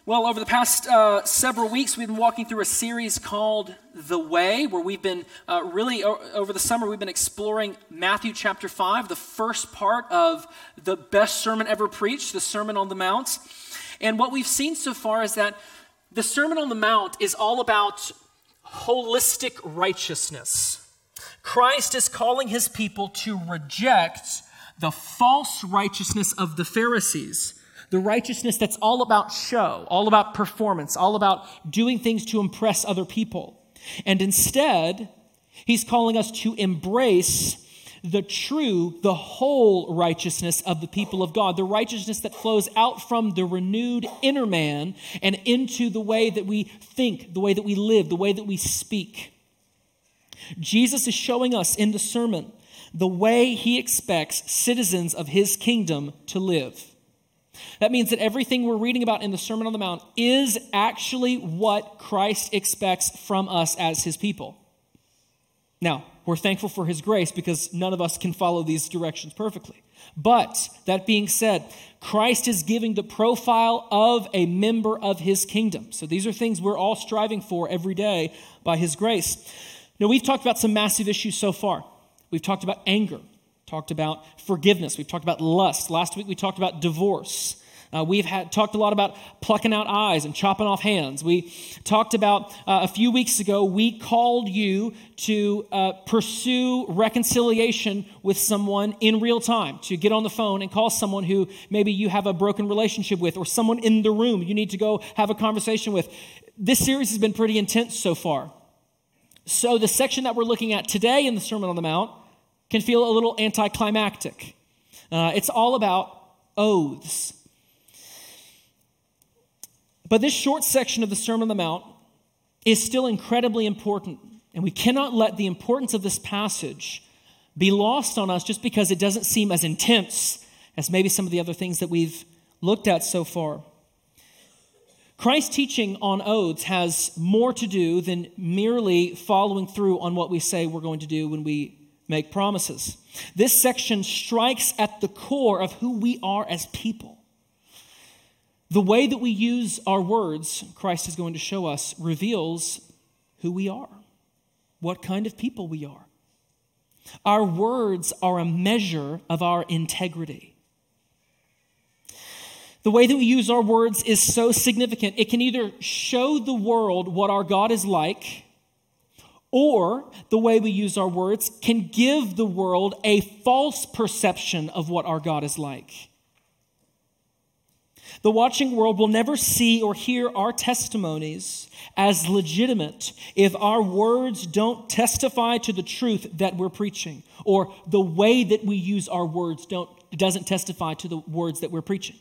Well, over the past several weeks, we've been walking through a series called The Way, where we've been over the summer, we've been exploring Matthew chapter 5, the first part of the best sermon ever preached, the Sermon on the Mount. And what we've seen so far is that the Sermon on the Mount is all about holistic righteousness. Christ is calling his people to reject the false righteousness of the Pharisees. The righteousness that's all about show, all about performance, all about doing things to impress other people. And instead, he's calling us to embrace the true, the whole righteousness of the people of God, the righteousness that flows out from the renewed inner man and into the way that we think, the way that we live, the way that we speak. Jesus is showing us in the sermon the way he expects citizens of his kingdom to live. That means that everything we're reading about in the Sermon on the Mount is actually what Christ expects from us as his people. Now, we're thankful for his grace because none of us can follow these directions perfectly. But that being said, Christ is giving the profile of a member of his kingdom. So these are things we're all striving for every day by his grace. Now, we've talked about some massive issues so far. We've talked about anger. Talked about forgiveness. We've talked about lust. Last week we talked about divorce. We've talked a lot about plucking out eyes and chopping off hands. We talked about, a few weeks ago, we called you to pursue reconciliation with someone in real time, to get on the phone and call someone who maybe you have a broken relationship with, or someone in the room you need to go have a conversation with. This series has been pretty intense so far. So the section that we're looking at today in the Sermon on the Mount can feel a little anticlimactic. It's all about oaths. But this short section of the Sermon on the Mount is still incredibly important, and we cannot let the importance of this passage be lost on us just because it doesn't seem as intense as maybe some of the other things that we've looked at so far. Christ's teaching on oaths has more to do than merely following through on what we say we're going to do when we make promises. This section strikes at the core of who we are as people. The way that we use our words, Christ is going to show us, reveals who we are, what kind of people we are. Our words are a measure of our integrity. The way that we use our words is so significant. It can either show the world what our God is like, or the way we use our words can give the world a false perception of what our God is like. The watching world will never see or hear our testimonies as legitimate if our words don't testify to the truth that we're preaching, or the way that we use our words doesn't testify to the words that we're preaching.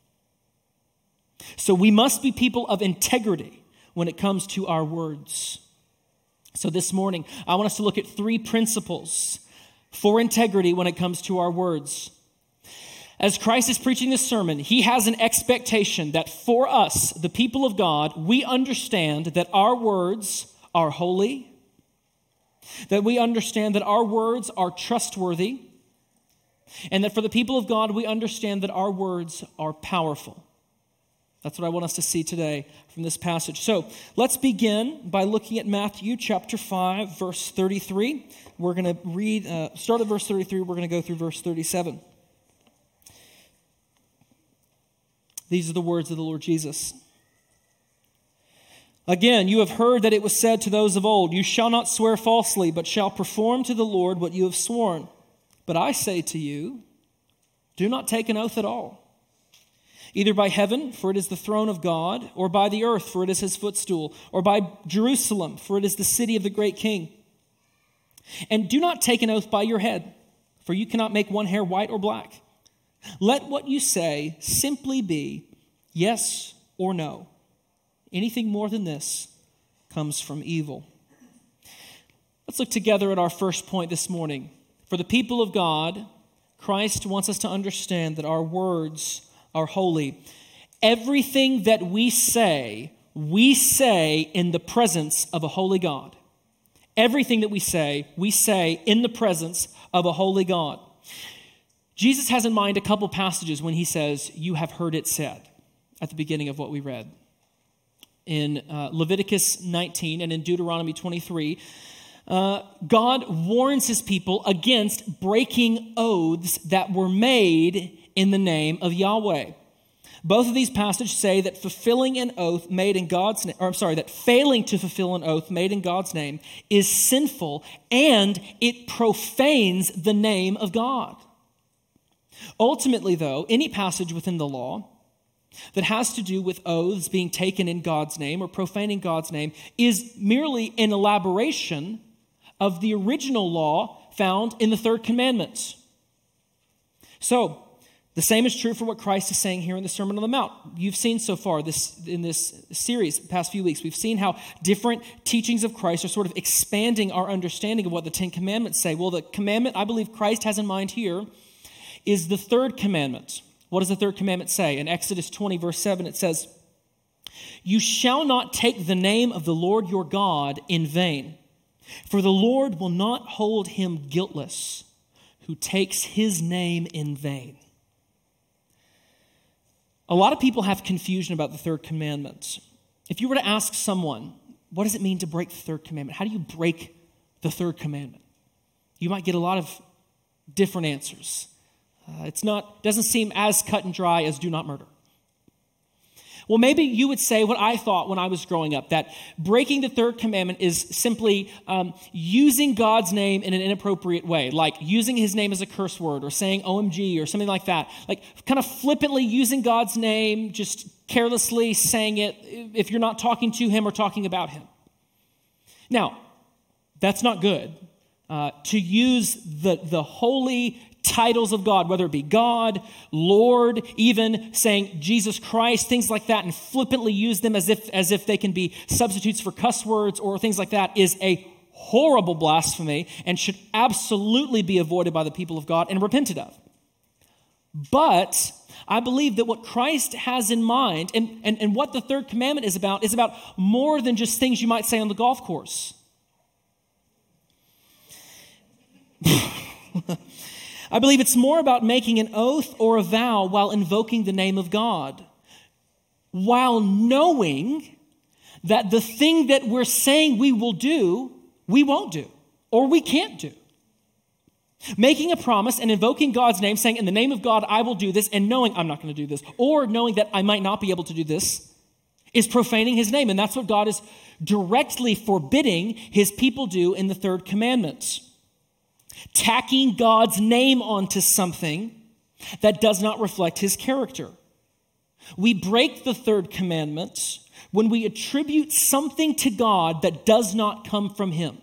So we must be people of integrity when it comes to our words. So this morning, I want us to look at 3 principles for integrity when it comes to our words. As Christ is preaching this sermon, he has an expectation that for us, the people of God, we understand that our words are holy, that we understand that our words are trustworthy, and that for the people of God, we understand that our words are powerful. That's what I want us to see today from this passage. So let's begin by looking at Matthew chapter 5, verse 33. We're going to read, start at verse 33. We're going to go through verse 37. These are the words of the Lord Jesus. Again, you have heard that it was said to those of old, you shall not swear falsely, but shall perform to the Lord what you have sworn. But I say to you, do not take an oath at all. Either by heaven, for it is the throne of God, or by the earth, for it is his footstool, or by Jerusalem, for it is the city of the great king. And do not take an oath by your head, for you cannot make one hair white or black. Let what you say simply be yes or no. Anything more than this comes from evil. Let's look together at our first point this morning. For the people of God, Christ wants us to understand that our words are holy. Everything that we say in the presence of a holy God. Everything that we say in the presence of a holy God. Jesus has in mind a couple passages when he says, you have heard it said, at the beginning of what we read. in Leviticus 19 and in Deuteronomy 23, God warns his people against breaking oaths that were made in the name of Yahweh. Both of these passages say that fulfilling an oath made in God's name, that failing to fulfill an oath made in God's name is sinful and it profanes the name of God. Ultimately, though, any passage within the law that has to do with oaths being taken in God's name or profaning God's name is merely an elaboration of the original law found in the third commandment. So, the same is true for what Christ is saying here in the Sermon on the Mount. You've seen so far in this series, the past few weeks, we've seen how different teachings of Christ are sort of expanding our understanding of what the Ten Commandments say. Well, the commandment I believe Christ has in mind here is the third commandment. What does the third commandment say? In Exodus 20, verse 7, it says, "You shall not take the name of the Lord your God in vain, for the Lord will not hold him guiltless who takes his name in vain." A lot of people have confusion about the third commandment. If you were to ask someone, what does it mean to break the third commandment? How do you break the third commandment? You might get a lot of different answers. Doesn't seem as cut and dry as do not murder. Well, maybe you would say what I thought when I was growing up, that breaking the third commandment is simply using God's name in an inappropriate way, like using his name as a curse word or saying OMG or something like that, like kind of flippantly using God's name, just carelessly saying it if you're not talking to him or talking about him. Now, that's not good. To use the holy titles of God, whether it be God, Lord, even saying Jesus Christ, things like that, and flippantly use them as if they can be substitutes for cuss words or things like that, is a horrible blasphemy and should absolutely be avoided by the people of God and repented of. But I believe that what Christ has in mind and what the third commandment is about more than just things you might say on the golf course. I believe it's more about making an oath or a vow while invoking the name of God, while knowing that the thing that we're saying we will do, we won't do, or we can't do. Making a promise and invoking God's name, saying, in the name of God, I will do this, and knowing I'm not going to do this, or knowing that I might not be able to do this, is profaning his name. And that's what God is directly forbidding his people do in the third commandment. Tacking God's name onto something that does not reflect his character. We break the third commandment when we attribute something to God that does not come from him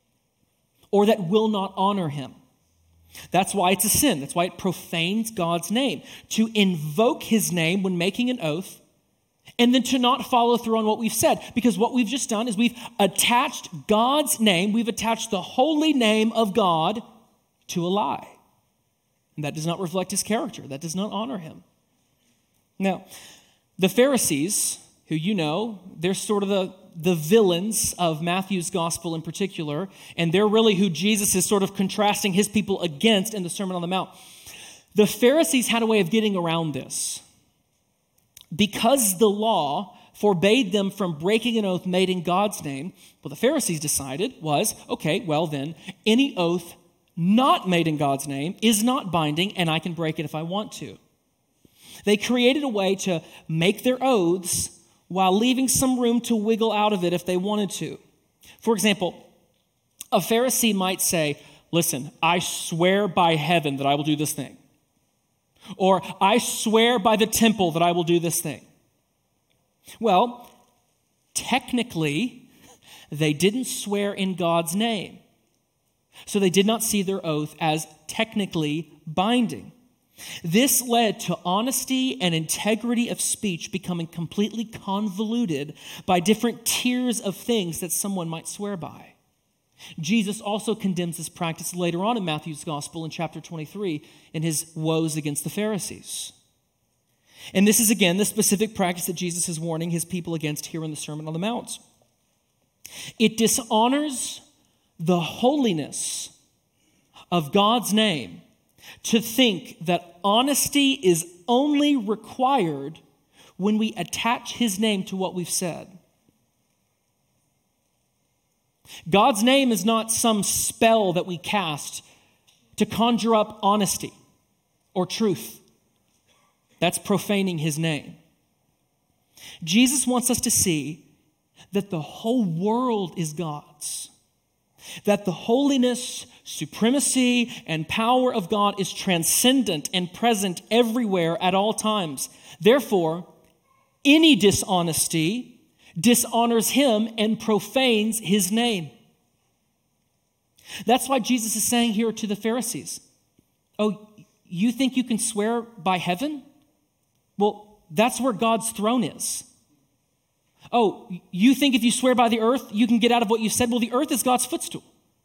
or that will not honor him. That's why it's a sin. That's why it profanes God's name. To invoke his name when making an oath and then to not follow through on what we've said. Because what we've just done is we've attached God's name, we've attached the holy name of God to a lie. And that does not reflect his character. That does not honor him. Now, the Pharisees, who you know, they're sort of the villains of Matthew's gospel in particular, and they're really who Jesus is sort of contrasting his people against in the Sermon on the Mount. The Pharisees had a way of getting around this. Because the law forbade them from breaking an oath made in God's name, what the Pharisees decided was, okay, well then, any oath not made in God's name is not binding, and I can break it if I want to. They created a way to make their oaths while leaving some room to wiggle out of it if they wanted to. For example, a Pharisee might say, listen, I swear by heaven that I will do this thing. Or, I swear by the temple that I will do this thing. Well, technically, they didn't swear in God's name. So they did not see their oath as technically binding. This led to honesty and integrity of speech becoming completely convoluted by different tiers of things that someone might swear by. Jesus also condemns this practice later on in Matthew's gospel in chapter 23 in his woes against the Pharisees. And this is again the specific practice that Jesus is warning his people against here in the Sermon on the Mount. It dishonors the holiness of God's name to think that honesty is only required when we attach his name to what we've said. God's name is not some spell that we cast to conjure up honesty or truth. That's profaning his name. Jesus wants us to see that the whole world is God's, that the holiness, supremacy, and power of God is transcendent and present everywhere at all times. Therefore, any dishonesty dishonors him and profanes his name. That's why Jesus is saying here to the Pharisees, oh, you think you can swear by heaven? Well, that's where God's throne is. Oh, you think if you swear by the earth, you can get out of what you said? Well, the earth is God's footstool.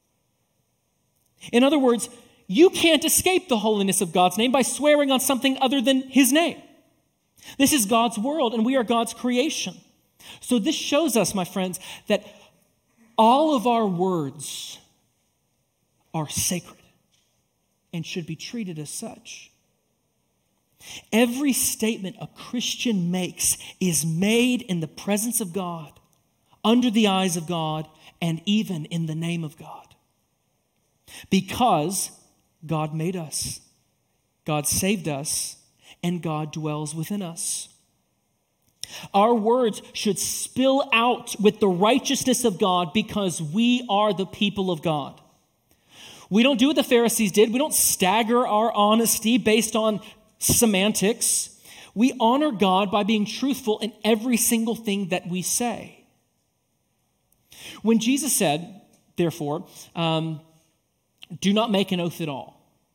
In other words, you can't escape the holiness of God's name by swearing on something other than his name. This is God's world, and we are God's creation. So this shows us, my friends, that all of our words are sacred and should be treated as such. Every statement a Christian makes is made in the presence of God, under the eyes of God, and even in the name of God. Because God made us, God saved us, and God dwells within us. Our words should spill out with the righteousness of God because we are the people of God. We don't do what the Pharisees did. We don't stagger our honesty based on semantics. We honor God by being truthful in every single thing that we say. When Jesus said, therefore, do not make an oath at all,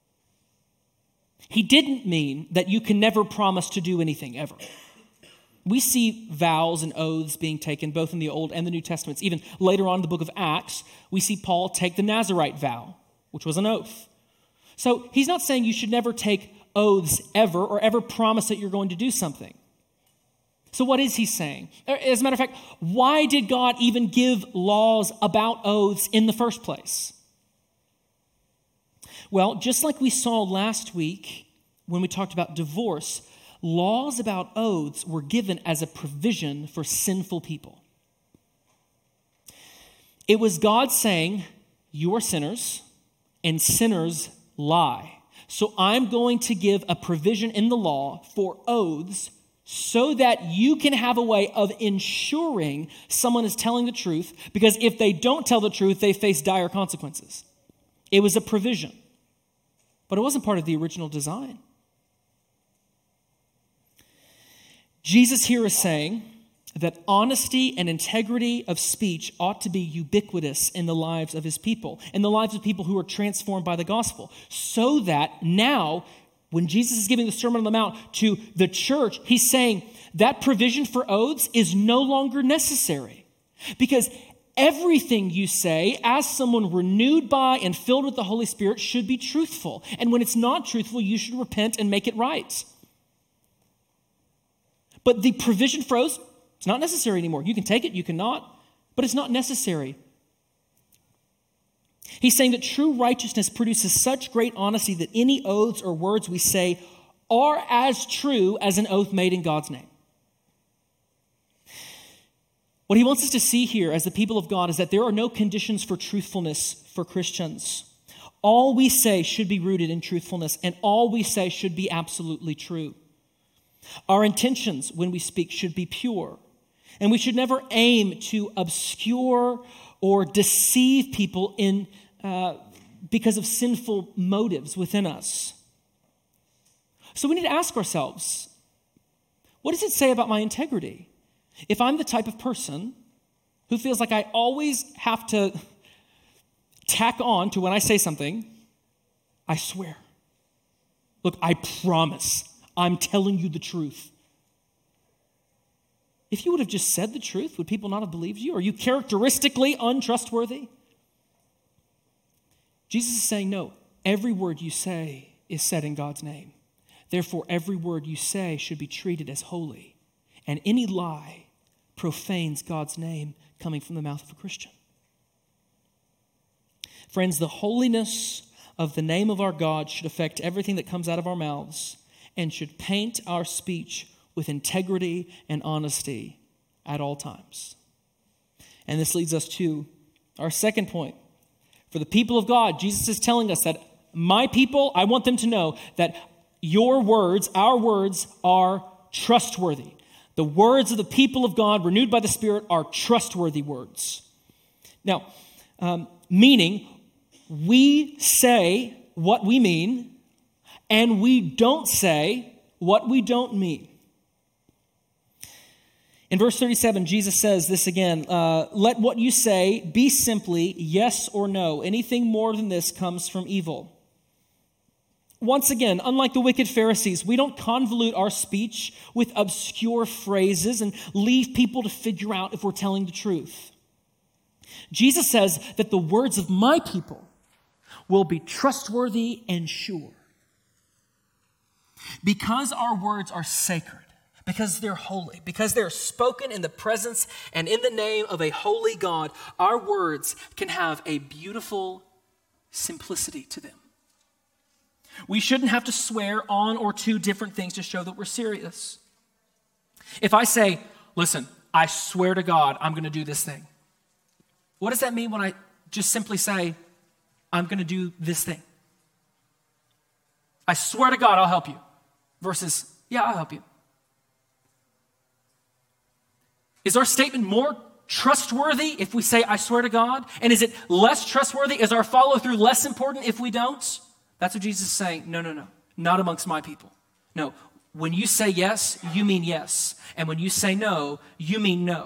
he didn't mean that you can never promise to do anything ever. We see vows and oaths being taken both in the Old and the New Testaments. Even later on in the book of Acts, we see Paul take the Nazirite vow, which was an oath. So he's not saying you should never take oaths ever or ever promise that you're going to do something. So what is he saying? As a matter of fact, why did God even give laws about oaths in the first place? Well, just like we saw last week when we talked about divorce, laws about oaths were given as a provision for sinful people. It was God saying, you are sinners, and sinners lie. So I'm going to give a provision in the law for oaths so that you can have a way of ensuring someone is telling the truth, because if they don't tell the truth, they face dire consequences. It was a provision, but it wasn't part of the original design. Jesus here is saying that honesty and integrity of speech ought to be ubiquitous in the lives of his people, in the lives of people who are transformed by the gospel, so that now, when Jesus is giving the Sermon on the Mount to the church, he's saying that provision for oaths is no longer necessary, because everything you say as someone renewed by and filled with the Holy Spirit should be truthful. And when it's not truthful, you should repent and make it right. But the provision for oaths, it's not necessary anymore. You can take it, you cannot, but it's not necessary. He's saying that true righteousness produces such great honesty that any oaths or words we say are as true as an oath made in God's name. What he wants us to see here as the people of God is that there are no conditions for truthfulness for Christians. All we say should be rooted in truthfulness, and all we say should be absolutely true. Our intentions when we speak should be pure, and we should never aim to obscure or deceive people because of sinful motives within us. So we need to ask ourselves, what does it say about my integrity? If I'm the type of person who feels like I always have to tack on to when I say something, I swear. Look, I promise I'm telling you the truth. If you would have just said the truth, would people not have believed you? Are you characteristically untrustworthy? Jesus is saying, no, every word you say is said in God's name. Therefore, every word you say should be treated as holy. And any lie profanes God's name coming from the mouth of a Christian. Friends, the holiness of the name of our God should affect everything that comes out of our mouths and should paint our speech with integrity and honesty at all times. And this leads us to Our second point, for the people of God, Jesus is telling us that my people, I want them to know that your words, our words, are trustworthy. The words of the people of God, renewed by the Spirit, are trustworthy words. Now, meaning, we say what we mean, and we don't say what we don't mean. In verse 37, Jesus says this again, let what you say be simply yes or no. Anything more than this comes from evil. Once again, unlike the wicked Pharisees, we don't convolute our speech with obscure phrases and leave people to figure out if we're telling the truth. Jesus says that the words of my people will be trustworthy and sure. Because our words are sacred, because they're holy, because they're spoken in the presence and in the name of a holy God, our words can have a beautiful simplicity to them. We shouldn't have to swear on or to different things to show that we're serious. If I say, listen, I swear to God, I'm going to do this thing. What does that mean when I just simply say, I'm going to do this thing? I swear to God, I'll help you. Versus, yeah, I'll help you. Is our statement more trustworthy if we say, I swear to God? And is it less trustworthy? Is our follow-through less important if we don't? That's what Jesus is saying. No. Not amongst my people. No. When you say yes, you mean yes. And when you say no, you mean no.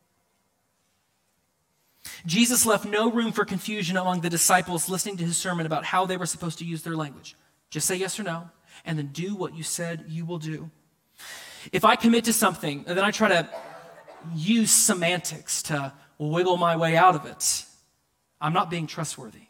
Jesus left no room for confusion among the disciples listening to his sermon about how they were supposed to use their language. Just say yes or no, and then do what you said you will do. If I commit to something, and then I try to use semantics to wiggle my way out of it, I'm not being trustworthy.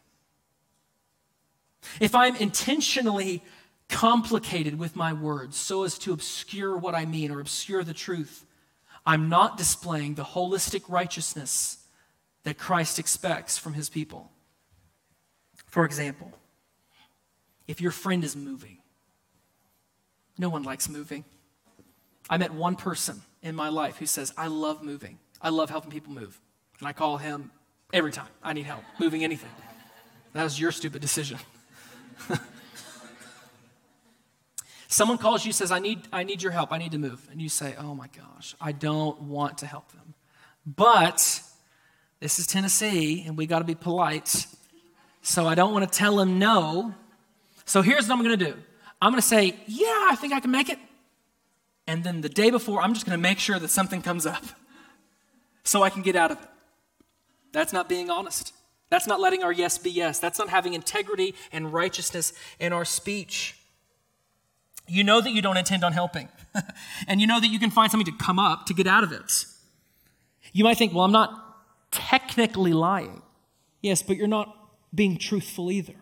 If I'm intentionally complicated with my words so as to obscure what I mean or obscure the truth, I'm not displaying the holistic righteousness that Christ expects from his people. For example, if your friend is moving, no one likes moving. I met one person in my life who says, I love moving. I love helping people move. And I call him every time I need help moving anything. That was your stupid decision. Someone calls you, says, I need your help. I need to move. And you say, oh my gosh, I don't want to help them. But this is Tennessee, and we got to be polite. So I don't want to tell him no. So here's what I'm going to do. I'm going to say, yeah, I think I can make it. And then the day before, I'm just going to make sure that something comes up so I can get out of it. That's not being honest. That's not letting our yes be yes. That's not having integrity and righteousness in our speech. You know that you don't intend on helping. And you know that you can find something to come up to get out of it. You might think, well, I'm not technically lying. Yes, but you're not being truthful either.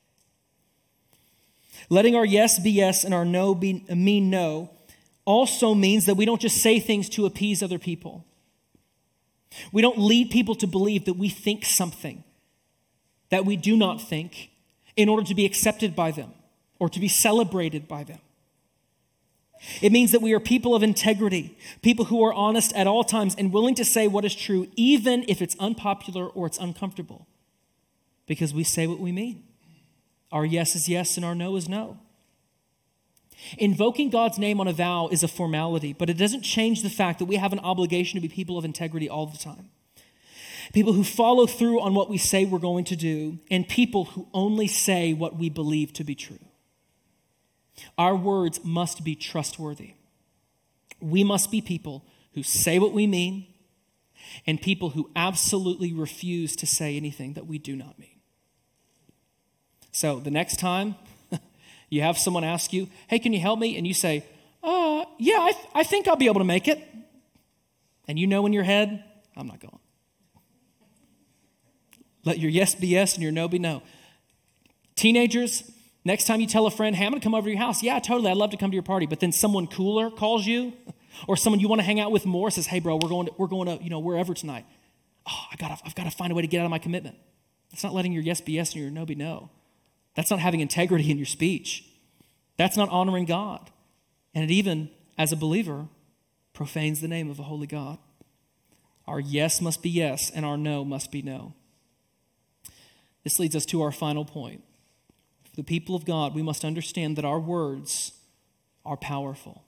Letting our yes be yes and our no mean no also means that we don't just say things to appease other people. We don't lead people to believe that we think something that we do not think in order to be accepted by them or to be celebrated by them. It means that we are people of integrity, people who are honest at all times and willing to say what is true, even if it's unpopular or it's uncomfortable, because we say what we mean. Our yes is yes and our no is no. Invoking God's name on a vow is a formality, but it doesn't change the fact that we have an obligation to be people of integrity all the time. People who follow through on what we say we're going to do, and people who only say what we believe to be true. Our words must be trustworthy. We must be people who say what we mean, and people who absolutely refuse to say anything that we do not mean. So the next time you have someone ask you, hey, can you help me? And you say, yeah, I think I'll be able to make it. And you know in your head, I'm not going. Let your yes be yes and your no be no. Teenagers, next time you tell a friend, hey, I'm going to come over to your house. Yeah, totally, I'd love to come to your party. But then someone cooler calls you, or someone you want to hang out with more says, hey, bro, we're going to wherever tonight. Oh, I've got to find a way to get out of my commitment. That's not letting your yes be yes and your no be no. That's not having integrity in your speech. That's not honoring God. And it even, as a believer, profanes the name of a holy God. Our yes must be yes, and our no must be no. This leads us to our final point. For the people of God, we must understand that our words are powerful.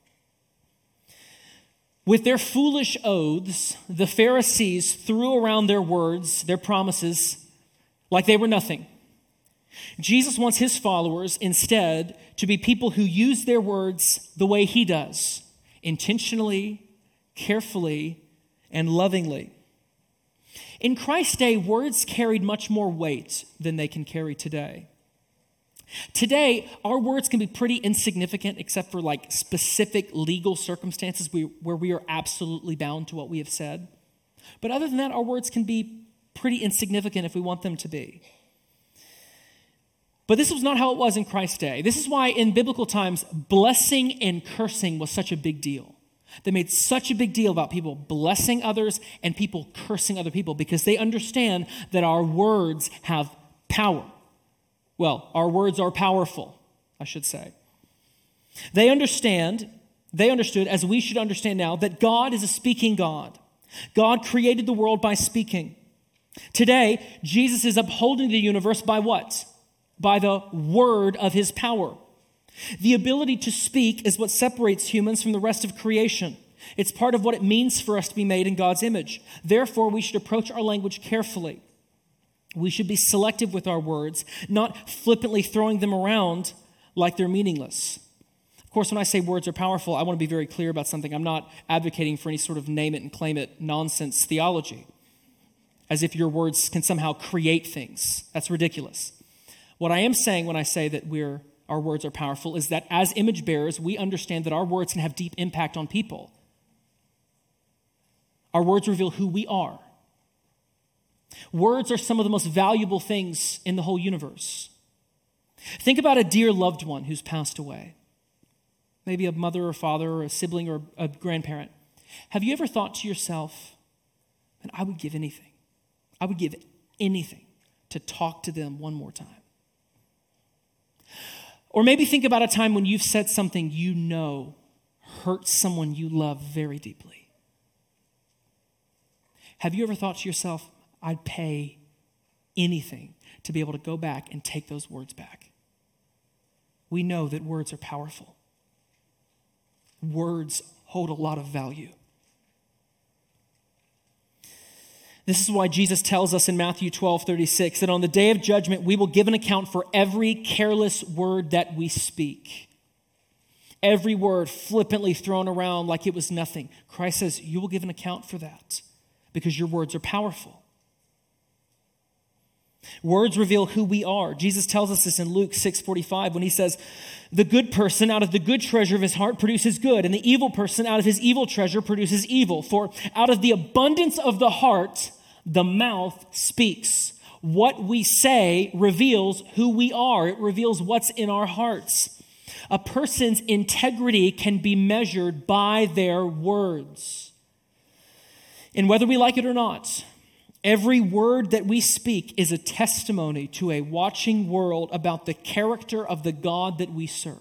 With their foolish oaths, the Pharisees threw around their words, their promises, like they were nothing. Jesus wants his followers instead to be people who use their words the way he does, intentionally, carefully, and lovingly. In Christ's day, words carried much more weight than they can carry today. Today, our words can be pretty insignificant except for like specific legal circumstances where we are absolutely bound to what we have said. But other than that, our words can be pretty insignificant if we want them to be. But this was not how it was in Christ's day. This is why in biblical times, blessing and cursing was such a big deal. They made such a big deal about people blessing others and people cursing other people because they understand that our words have power. Well, our words are powerful, I should say. They understood, as we should understand now, that God is a speaking God. God created the world by speaking. Today, Jesus is upholding the universe by what? By the word of his power. The ability to speak is what separates humans from the rest of creation. It's part of what it means for us to be made in God's image. Therefore, we should approach our language carefully. We should be selective with our words, not flippantly throwing them around like they're meaningless. Of course, when I say words are powerful, I want to be very clear about something. I'm not advocating for any sort of name it and claim it nonsense theology, as if your words can somehow create things. That's ridiculous. What I am saying when I say that our words are powerful is that as image bearers, we understand that our words can have deep impact on people. Our words reveal who we are. Words are some of the most valuable things in the whole universe. Think about a dear loved one who's passed away. Maybe a mother or father or a sibling or a grandparent. Have you ever thought to yourself, man, I would give anything. I would give anything to talk to them one more time. Or maybe think about a time when you've said something you know hurts someone you love very deeply. Have you ever thought to yourself, I'd pay anything to be able to go back and take those words back? We know that words are powerful. Words hold a lot of value. This is why Jesus tells us in Matthew 12:36 that on the day of judgment, we will give an account for every careless word that we speak. Every word flippantly thrown around like it was nothing. Christ says you will give an account for that because your words are powerful. Words reveal who we are. Jesus tells us this in Luke 6:45 when he says, the good person out of the good treasure of his heart produces good, and the evil person out of his evil treasure produces evil. For out of the abundance of the heart, the mouth speaks. What we say reveals who we are. It reveals what's in our hearts. A person's integrity can be measured by their words. And whether we like it or not, every word that we speak is a testimony to a watching world about the character of the God that we serve.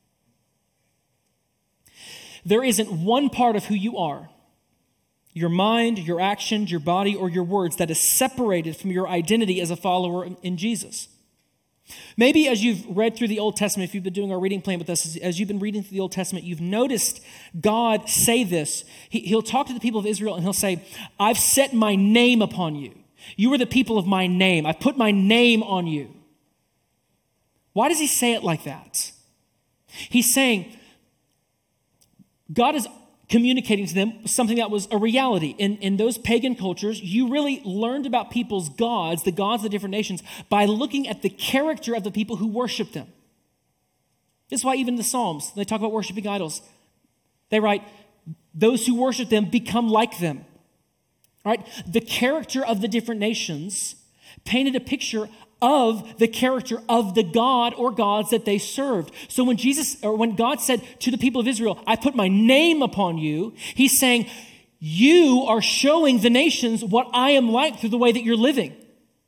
There isn't one part of who you are, your mind, your actions, your body, or your words, that is separated from your identity as a follower in Jesus. Maybe as you've read through the Old Testament, if you've been doing our reading plan with us, as you've been reading through the Old Testament, you've noticed God say this. He'll talk to the people of Israel and he'll say, I've set my name upon you. You are the people of my name. I've put my name on you. Why does he say it like that? He's saying God is communicating to them something that was a reality. In those pagan cultures, you really learned about people's gods, the gods of different nations, by looking at the character of the people who worship them. This is why even the Psalms, they talk about worshiping idols. They write, those who worship them become like them. Right? The character of the different nations painted a picture of the character of the God or gods that they served. So when God said to the people of Israel, I put my name upon you, he's saying, you are showing the nations what I am like through the way that you're living.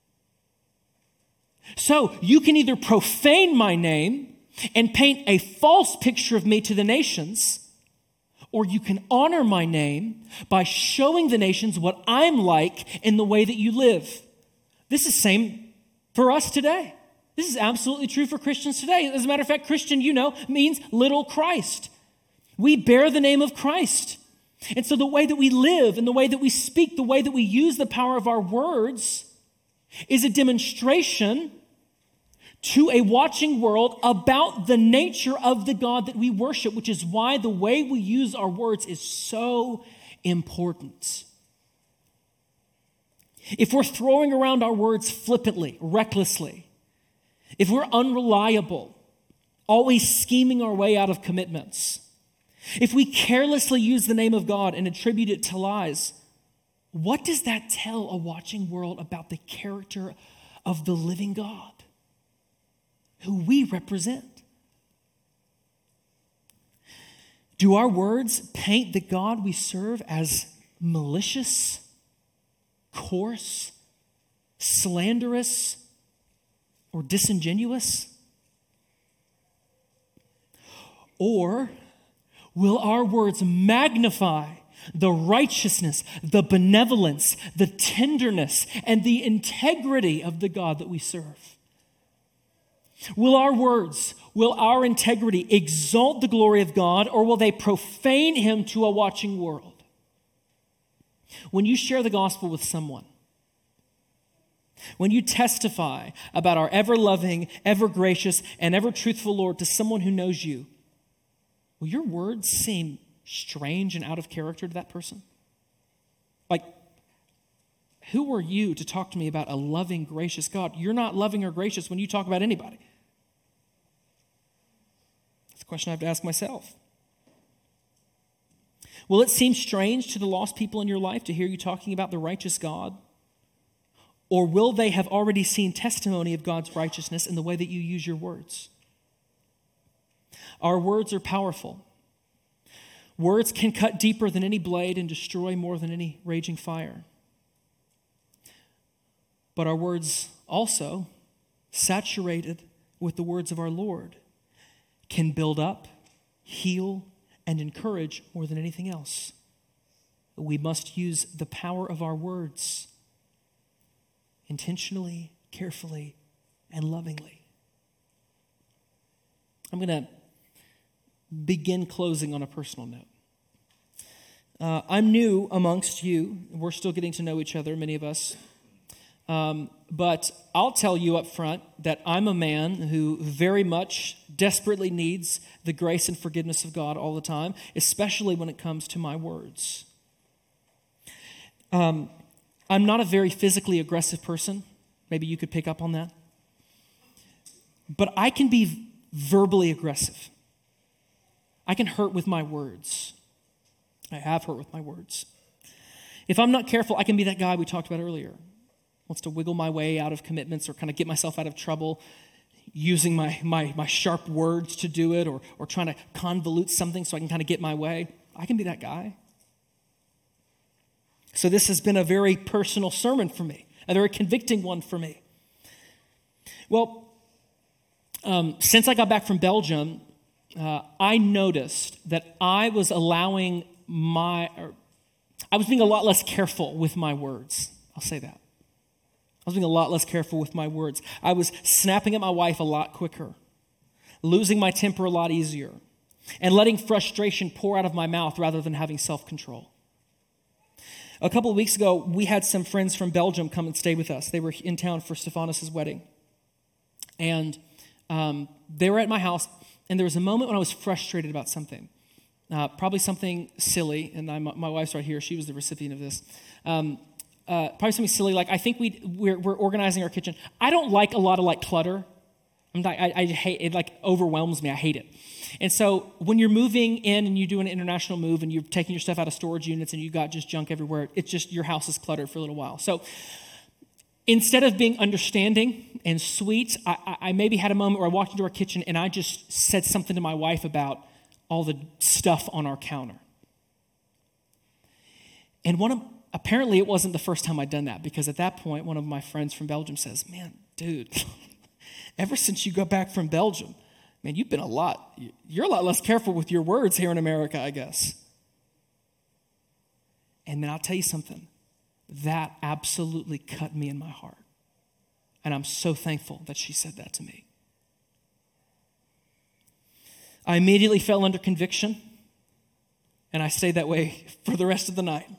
So you can either profane my name and paint a false picture of me to the nations, or you can honor my name by showing the nations what I'm like in the way that you live. This is the for us today. This is absolutely true for Christians today. As a matter of fact, Christian, means little Christ. We bear the name of Christ. And so the way that we live and the way that we speak, the way that we use the power of our words is a demonstration to a watching world about the nature of the God that we worship, which is why the way we use our words is so important. If we're throwing around our words flippantly, recklessly, if we're unreliable, always scheming our way out of commitments, if we carelessly use the name of God and attribute it to lies, what does that tell a watching world about the character of the living God, who we represent? Do our words paint the God we serve as malicious, coarse, slanderous, or disingenuous? Or will our words magnify the righteousness, the benevolence, the tenderness, and the integrity of the God that we serve? Will our words, will our integrity exalt the glory of God, or will they profane him to a watching world? When you share the gospel with someone, when you testify about our ever-loving, ever-gracious, and ever-truthful Lord to someone who knows you, will your words seem strange and out of character to that person? Like, who are you to talk to me about a loving, gracious God? You're not loving or gracious when you talk about anybody. That's a question I have to ask myself. Will it seem strange to the lost people in your life to hear you talking about the righteous God? Or will they have already seen testimony of God's righteousness in the way that you use your words? Our words are powerful. Words can cut deeper than any blade and destroy more than any raging fire. But our words also, saturated with the words of our Lord, can build up, heal, and encourage more than anything else. We must use the power of our words intentionally, carefully, and lovingly. I'm going to begin closing on a personal note. I'm new amongst you. We're still getting to know each other, many of us. But I'll tell you up front that I'm a man who very much desperately needs the grace and forgiveness of God all the time, especially when it comes to my words. I'm not a very physically aggressive person. Maybe you could pick up on that. But I can be verbally aggressive. I can hurt with my words. I have hurt with my words. If I'm not careful, I can be that guy we talked about earlier. Wants to wiggle my way out of commitments or kind of get myself out of trouble using my sharp words to do it, or trying to convolute something so I can kind of get my way. I can be that guy. So this has been a very personal sermon for me, a very convicting one for me. Well, since I got back from Belgium, I noticed that I was being a lot less careful with my words. I'll say that. I was being a lot less careful with my words. I was snapping at my wife a lot quicker, losing my temper a lot easier, and letting frustration pour out of my mouth rather than having self-control. A couple of weeks ago, we had some friends from Belgium come and stay with us. They were in town for Stephanos' wedding. And they were at my house, and there was a moment when I was frustrated about something. Probably something silly, and my wife's right here. She was the recipient of this. Probably something silly, like I think we're organizing our kitchen. I don't like a lot of clutter. I hate it. Like overwhelms me. I hate it. And so when you're moving in and you do an international move and you're taking your stuff out of storage units and you got just junk everywhere, it's just your house is cluttered for a little while. So instead of being understanding and sweet, I maybe had a moment where I walked into our kitchen and I just said something to my wife about all the stuff on our counter. And apparently it wasn't the first time I'd done that, because at that point, one of my friends from Belgium says, "Man, dude, ever since you got back from Belgium, man, you're a lot less careful with your words here in America, I guess." And then I'll tell you something, that absolutely cut me in my heart. And I'm so thankful that she said that to me. I immediately fell under conviction, and I stayed that way for the rest of the night.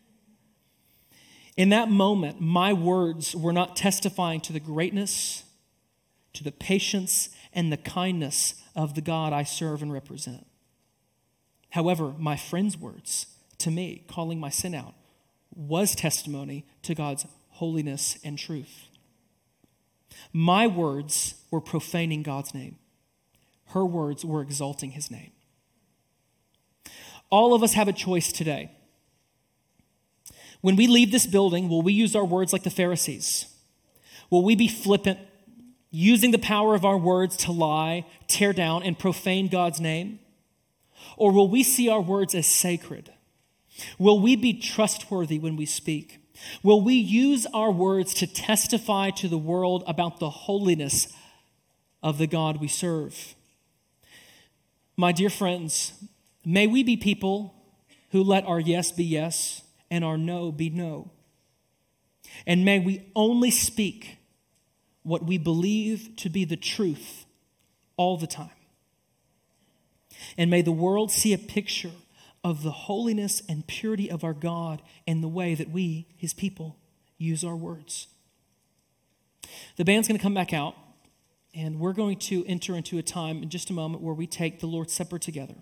In that moment, my words were not testifying to the greatness, to the patience, and the kindness of the God I serve and represent. However, my friend's words to me, calling my sin out, was testimony to God's holiness and truth. My words were profaning God's name. Her words were exalting his name. All of us have a choice today. When we leave this building, will we use our words like the Pharisees? Will we be flippant, using the power of our words to lie, tear down, and profane God's name? Or will we see our words as sacred? Will we be trustworthy when we speak? Will we use our words to testify to the world about the holiness of the God we serve? My dear friends, may we be people who let our yes be yes and our no be no. And may we only speak what we believe to be the truth all the time. And may the world see a picture of the holiness and purity of our God and the way that we, his people, use our words. The band's going to come back out, and we're going to enter into a time in just a moment where we take the Lord's Supper together.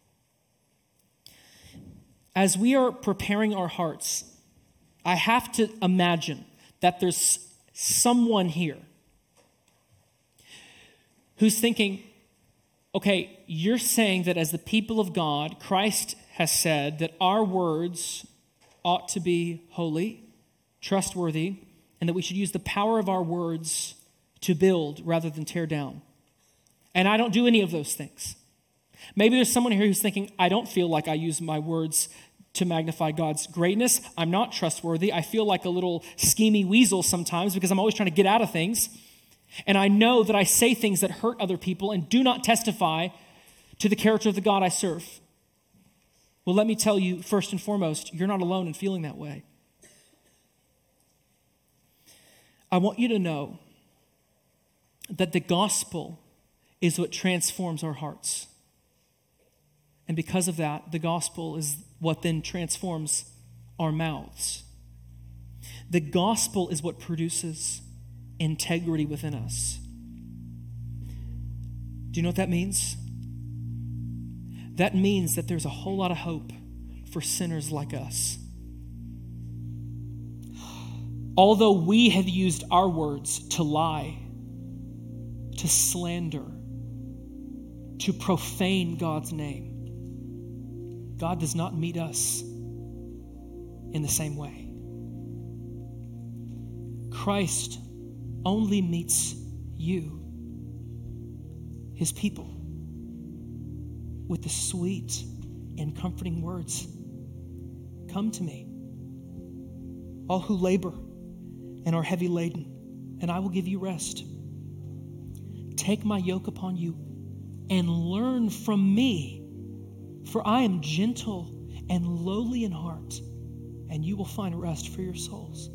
As we are preparing our hearts, I have to imagine that there's someone here who's thinking, okay, you're saying that as the people of God, Christ has said that our words ought to be holy, trustworthy, and that we should use the power of our words to build rather than tear down. And I don't do any of those things. Maybe there's someone here who's thinking, I don't feel like I use my words to magnify God's greatness. I'm not trustworthy. I feel like a little schemy weasel sometimes because I'm always trying to get out of things. And I know that I say things that hurt other people and do not testify to the character of the God I serve. Well, let me tell you, first and foremost, you're not alone in feeling that way. I want you to know that the gospel is what transforms our hearts. And because of that, the gospel is what then transforms our mouths. The gospel is what produces integrity within us. Do you know what that means? That means that there's a whole lot of hope for sinners like us. Although we have used our words to lie, to slander, to profane God's name, God does not meet us in the same way. Christ only meets you, his people, with the sweet and comforting words, "Come to me, all who labor and are heavy laden, and I will give you rest. Take my yoke upon you and learn from me, for I am gentle and lowly in heart, and you will find rest for your souls."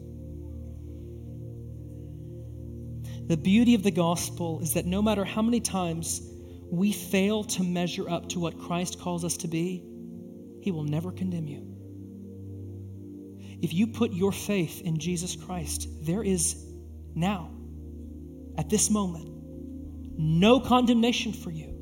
The beauty of the gospel is that no matter how many times we fail to measure up to what Christ calls us to be, he will never condemn you. If you put your faith in Jesus Christ, there is now, at this moment, no condemnation for you.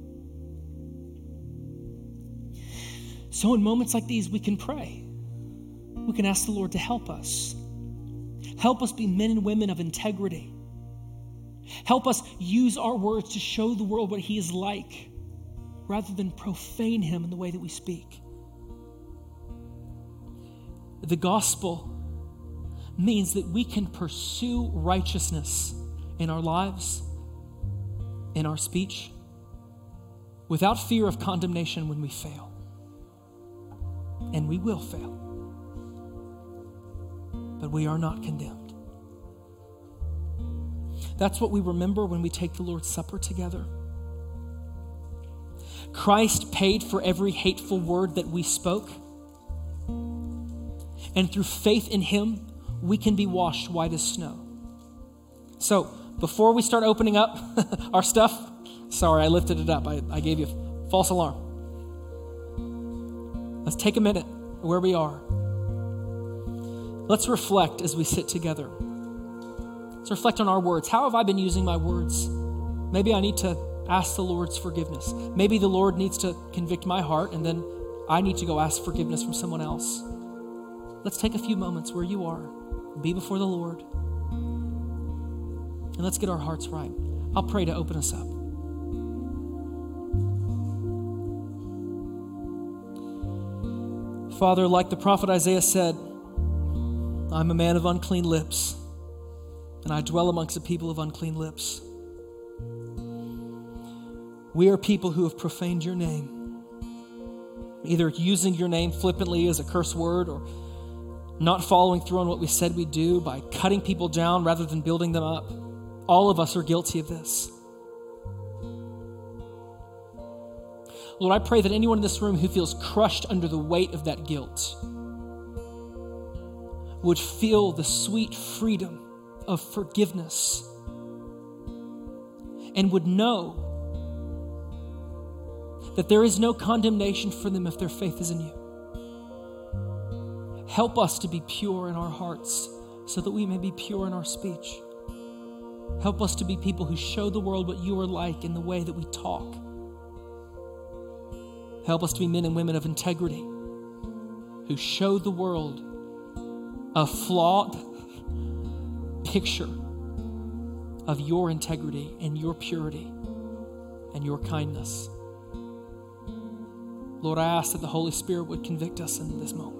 So in moments like these, we can pray. We can ask the Lord to help us. Help us be men and women of integrity. Help us use our words to show the world what he is like, rather than profane him in the way that we speak. The gospel means that we can pursue righteousness in our lives, in our speech, without fear of condemnation when we fail. And we will fail. But we are not condemned. That's what we remember when we take the Lord's Supper together. Christ paid for every hateful word that we spoke. And through faith in him, we can be washed white as snow. So before we start opening up our stuff, sorry, I lifted it up. I gave you a false alarm. Let's take a minute where we are. Let's reflect as we sit together. Let's reflect on our words. How have I been using my words? Maybe I need to ask the Lord's forgiveness. Maybe the Lord needs to convict my heart, and then I need to go ask forgiveness from someone else. Let's take a few moments where you are. Be before the Lord. And let's get our hearts right. I'll pray to open us up. Father, like the prophet Isaiah said, I'm a man of unclean lips, and I dwell amongst a people of unclean lips. We are people who have profaned your name, either using your name flippantly as a curse word or not following through on what we said we'd do by cutting people down rather than building them up. All of us are guilty of this. Lord, I pray that anyone in this room who feels crushed under the weight of that guilt would feel the sweet freedom of forgiveness and would know that there is no condemnation for them if their faith is in you. Help us to be pure in our hearts so that we may be pure in our speech. Help us to be people who show the world what you are like in the way that we talk. Help us to be men and women of integrity who show the world a flawed picture of your integrity and your purity and your kindness. Lord, I ask that the Holy Spirit would convict us in this moment.